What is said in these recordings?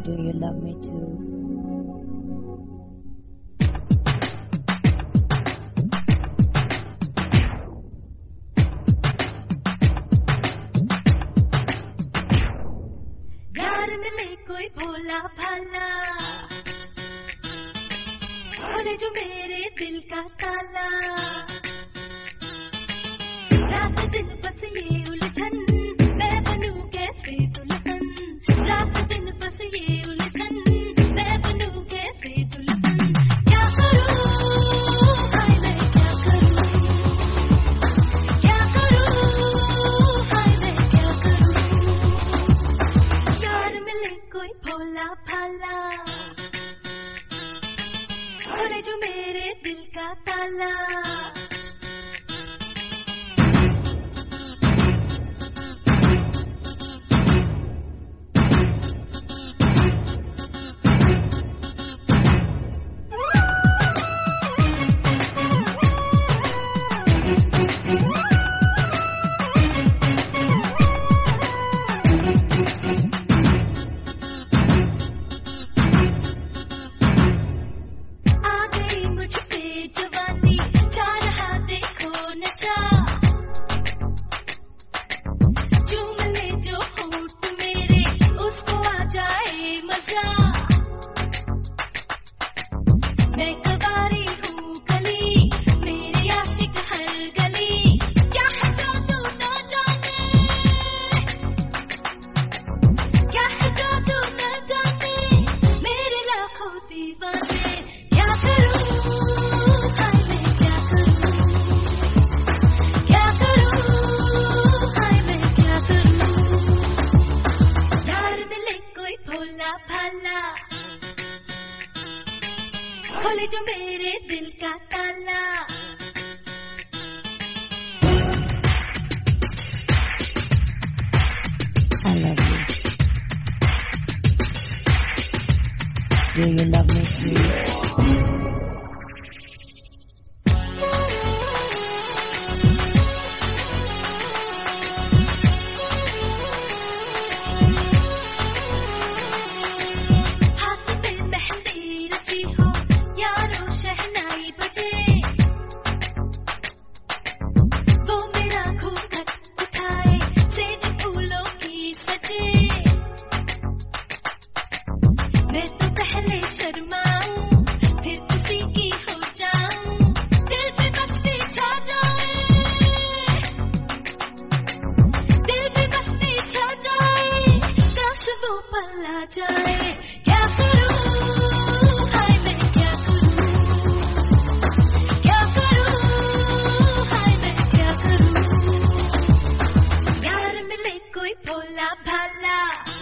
Do you love me too? यार मिले कोई भोला भाला, खोले जो मेरे दिल का ताला। रात दिन बस ये उलझन, मैं बनूं कैसे दुल्हन। रात दिन बस ये उलझन, मैं बनूं कैसे दुल्हन। क्या करूं हाय मैं क्या करूं, क्या करूं हाय मैं क्या करूं। यार मिले कोई भोला भाला, खोले जो मेरे दिल का ताला। खोले जो मेरे दिल का ताला। I love you. Do you love me too? जाए क्या करूं हाय मैं क्या करूं, क्या करूं हाय मैं क्या करूं। यार मिले कोई भोला भाला,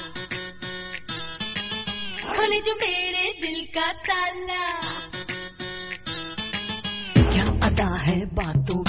खोले जो मेरे दिल का ताला। क्या अदा है बातों